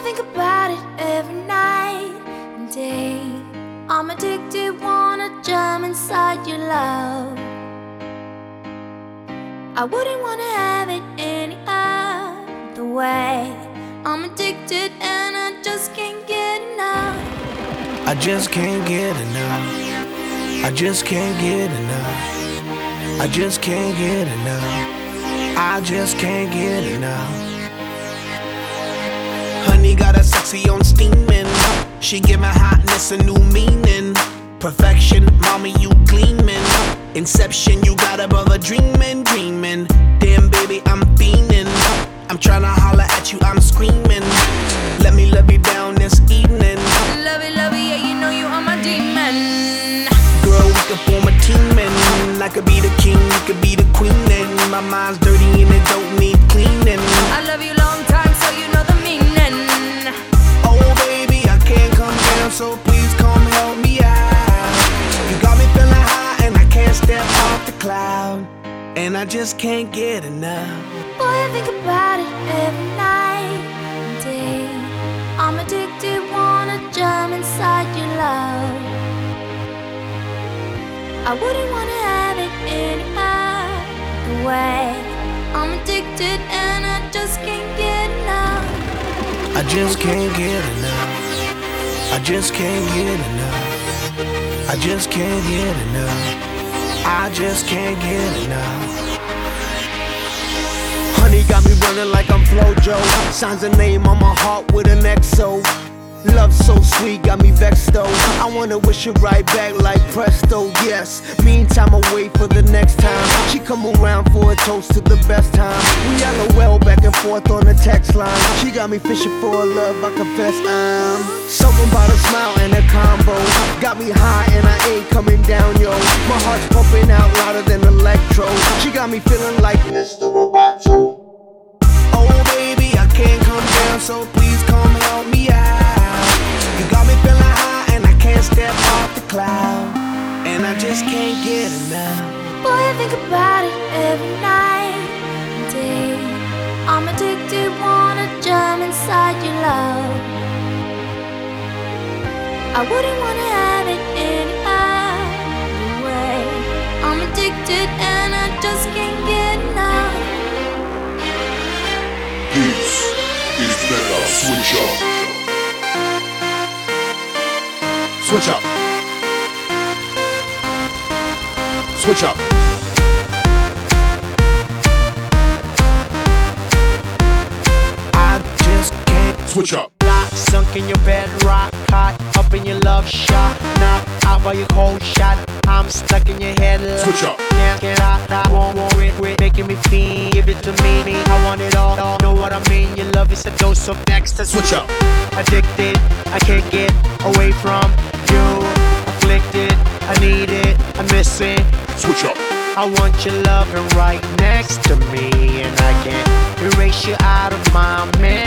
think about it every night and day. I'm addicted, wanna jump inside your love. I wouldn't wanna have it any other way. I'm addicted and I just can't get enough. I just can't get enough. I just can't get enough. I just can't get enough. I just can't get enough. Honey got a sexy on steaming. She giving hotness a new meaning. Perfection, mommy, you gleaming. Inception, you got a brother dreaming, dreaming. Damn, baby, I'm fiending. I'm tryna holler at you, I'm screaming. Let me love you down this evening. Love it, yeah, you know you are my demon. Girl, we could form a team and I could be the king, you could be the queen. And my mind's dirty and it don't need cleaning. I love you long time, so you know the meaning. Oh baby, I can't come down, so please come help me out. You got me feeling high and I can't step off the cloud. And I just can't get enough. Boy, I think about it every night and day. I'm addicted, wanna jump inside your love. I wouldn't wanna have it any other way. I'm addicted and I just can't get enough. I just can't get enough. I just can't get enough. I just can't get enough. I just can't get enough. Honey got me running like I'm Flojo. Signs a name on my heart with an XO. Love so sweet, got me vexed though. I wanna wish it right back like presto, yes. Meantime, I wait for the next time she come around for a toast to the best time. We LOL back and forth on the text line. She got me fishing for a love, I confess I'm something about a smile and a combo. Got me high and I ain't coming down, yo. My heart's pumping out louder than electro. She got me feeling like Mr. Roboto. Oh baby, I can't come down, so please come help me out. You got me feeling high and I can't step off the cloud. And I just can't get enough. Boy, I think about it every night and day. I'm addicted, wanna jump inside your love. I wouldn't wanna have it any other way. I'm addicted and I just can't get enough. This is Mega Switch Up. Switch up. Switch up. I just can't Switch up. Sunk in your bed, rock hot, up in your love shot. Knock out by your cold shot. I'm stuck in your head. Switch up. Can't get out, I won't worry, making me feel. Give it to me, I want it all. Know what I mean? Your love is a dose of next. Switch up. Addicted, I can't get away from you. Afflicted, I need it, I miss it. Switch up. I want your loving right next to me, and I can't erase you out of my memory.